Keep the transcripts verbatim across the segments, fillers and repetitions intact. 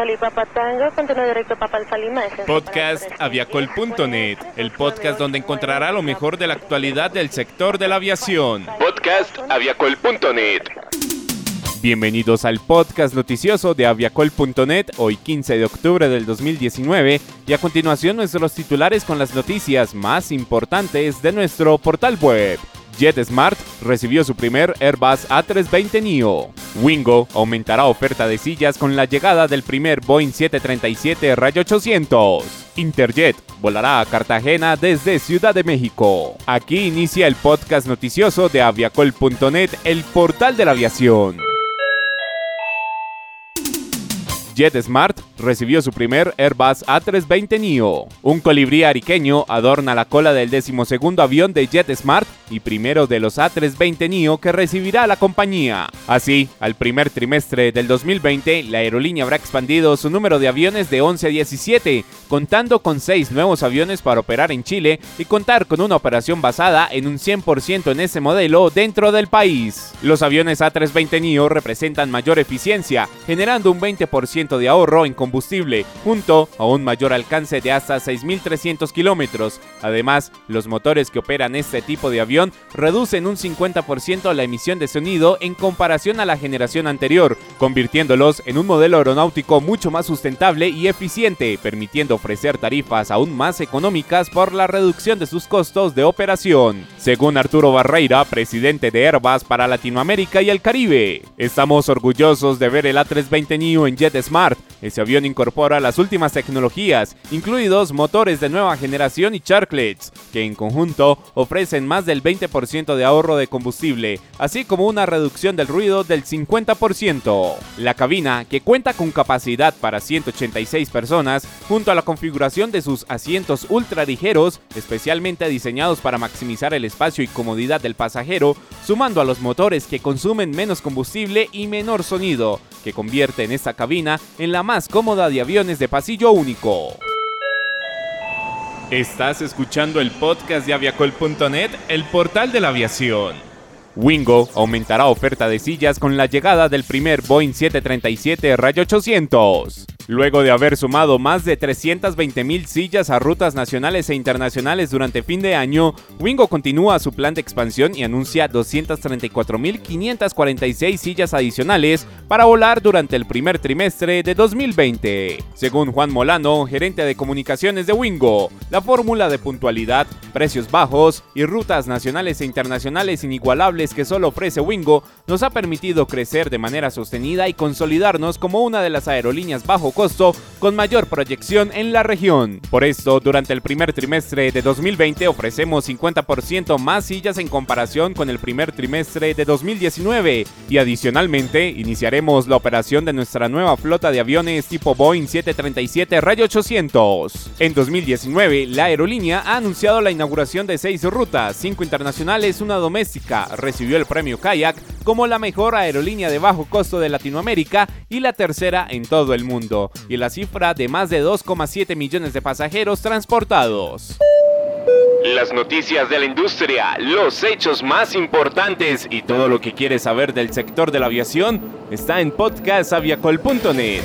Salipapatanga, continúa directo Papal Salima. Podcast aviacol punto net, el podcast donde encontrará lo mejor de la actualidad del sector de la aviación. Podcast aviacol punto net. Bienvenidos al podcast noticioso de aviacol punto net, hoy quince de octubre del dos mil diecinueve, y a continuación nuestros titulares con las noticias más importantes de nuestro portal web. JetSmart recibió su primer Airbus A trescientos veinte neo. Wingo aumentará oferta de sillas con la llegada del primer Boeing siete treinta y siete Ray ochocientos. Interjet volará a Cartagena desde Ciudad de México. Aquí inicia el podcast noticioso de aviacol punto net, el portal de la aviación. JetSmart recibió su primer Airbus A trescientos veinte neo. Un colibrí ariqueño adorna la cola del decimosegundo avión de JetSmart y primero de los A trescientos veinte neo que recibirá la compañía. Así, al primer trimestre del dos mil veinte, la aerolínea habrá expandido su número de aviones de once a diecisiete, contando con seis nuevos aviones para operar en Chile y contar con una operación basada en un cien por ciento en ese modelo dentro del país. Los aviones A trescientos veinte neo representan mayor eficiencia, generando un veinte por ciento de ahorro en combustible, junto a un mayor alcance de hasta seis mil trescientos kilómetros. Además, los motores que operan este tipo de avión reducen un cincuenta por ciento la emisión de sonido en comparación a la generación anterior, convirtiéndolos en un modelo aeronáutico mucho más sustentable y eficiente, permitiendo ofrecer tarifas aún más económicas por la reducción de sus costos de operación. Según Arturo Barreira, presidente de Airbus para Latinoamérica y el Caribe, estamos orgullosos de ver el A trescientos veinte neo en JetSmart. Ese avión incorpora las últimas tecnologías, incluidos motores de nueva generación y charklets, que en conjunto ofrecen más del veinte por ciento de ahorro de combustible, así como una reducción del ruido del cincuenta por ciento. La cabina, que cuenta con capacidad para ciento ochenta y seis personas, junto a la configuración de sus asientos ultraligeros, especialmente diseñados para maximizar el espacio y comodidad del pasajero, sumando a los motores que consumen menos combustible y menor sonido, que convierten esta cabina en la más cómoda de aviones de pasillo único. Estás escuchando el podcast de aviacol punto net, el portal de la aviación. Wingo aumentará oferta de sillas con la llegada del primer Boeing siete treinta y siete Ray ochocientos. Luego de haber sumado más de trescientas veinte mil sillas a rutas nacionales e internacionales durante fin de año, Wingo continúa su plan de expansión y anuncia doscientas treinta y cuatro mil quinientas cuarenta y seis sillas adicionales para volar durante el primer trimestre de dos mil veinte. Según Juan Molano, gerente de comunicaciones de Wingo, la fórmula de puntualidad, precios bajos y rutas nacionales e internacionales inigualables que solo ofrece Wingo nos ha permitido crecer de manera sostenida y consolidarnos como una de las aerolíneas bajo costo con mayor proyección en la región. Por esto, durante el primer trimestre de dos mil veinte ofrecemos cincuenta por ciento más sillas en comparación con el primer trimestre de dos mil diecinueve y adicionalmente iniciaremos la operación de nuestra nueva flota de aviones tipo Boeing siete treinta y siete Ray ochocientos. En dos mil diecinueve, la aerolínea ha anunciado la inauguración de seis rutas, cinco internacionales, una doméstica, recibió el premio Kayak como la mejor aerolínea de bajo costo de Latinoamérica y la tercera en todo el mundo, y la cifra de más de dos coma siete millones de pasajeros transportados. Las noticias de la industria, los hechos más importantes Y todo lo que quieres saber del sector de la aviación está en podcast aviacol punto net.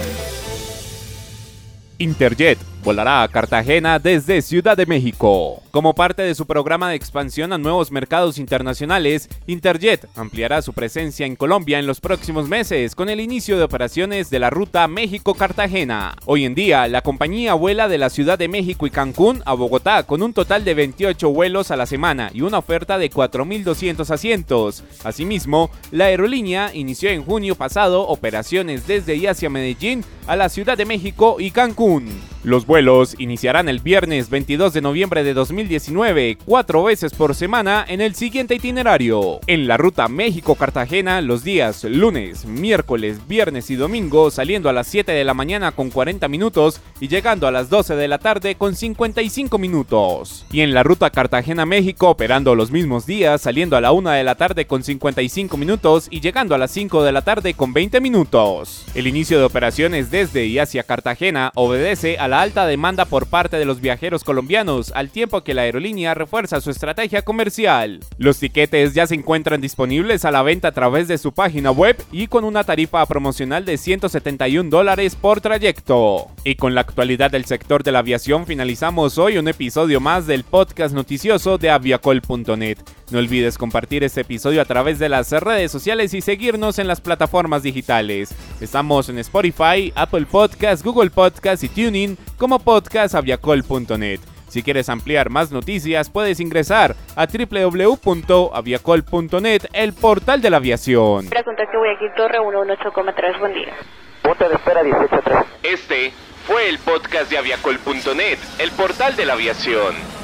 Interjet volará a Cartagena desde Ciudad de México. Como parte de su programa de expansión a nuevos mercados internacionales, Interjet ampliará su presencia en Colombia en los próximos meses con el inicio de operaciones de la ruta México-Cartagena. Hoy en día, la compañía vuela de la Ciudad de México y Cancún a Bogotá con un total de veintiocho vuelos a la semana y una oferta de cuatro mil doscientos asientos. Asimismo, la aerolínea inició en junio pasado operaciones desde y hacia Medellín a la Ciudad de México y Cancún. Los vuelos iniciarán el viernes veintidós de noviembre de dos mil diecinueve, cuatro veces por semana en el siguiente itinerario. En la ruta México-Cartagena, los días lunes, miércoles, viernes y domingo, saliendo a las siete de la mañana con cuarenta minutos y llegando a las doce de la tarde con cincuenta y cinco minutos. Y en la ruta Cartagena-México, operando los mismos días, saliendo a la una de la tarde con cincuenta y cinco minutos y llegando a las cinco de la tarde con veinte minutos. El inicio de operaciones desde y hacia Cartagena obedece a la alta alta demanda por parte de los viajeros colombianos, al tiempo que la aerolínea refuerza su estrategia comercial. Los tiquetes ya se encuentran disponibles a la venta a través de su página web y con una tarifa promocional de ciento setenta y un dólares por trayecto. Y con la actualidad del sector de la aviación finalizamos hoy un episodio más del podcast noticioso de aviacol punto net. No olvides compartir este episodio a través de las redes sociales y seguirnos en las plataformas digitales. Estamos en Spotify, Apple Podcasts, Google Podcasts y TuneIn como podcast aviacol punto net. Si quieres ampliar más noticias, puedes ingresar a doble u doble u doble u punto aviacol punto net, el portal de la aviación. Pregunta que voy aquí, Torre uno uno ocho coma tres, buen día. Punto de espera dieciocho tres. Este fue el podcast de aviacol punto net, el portal de la aviación.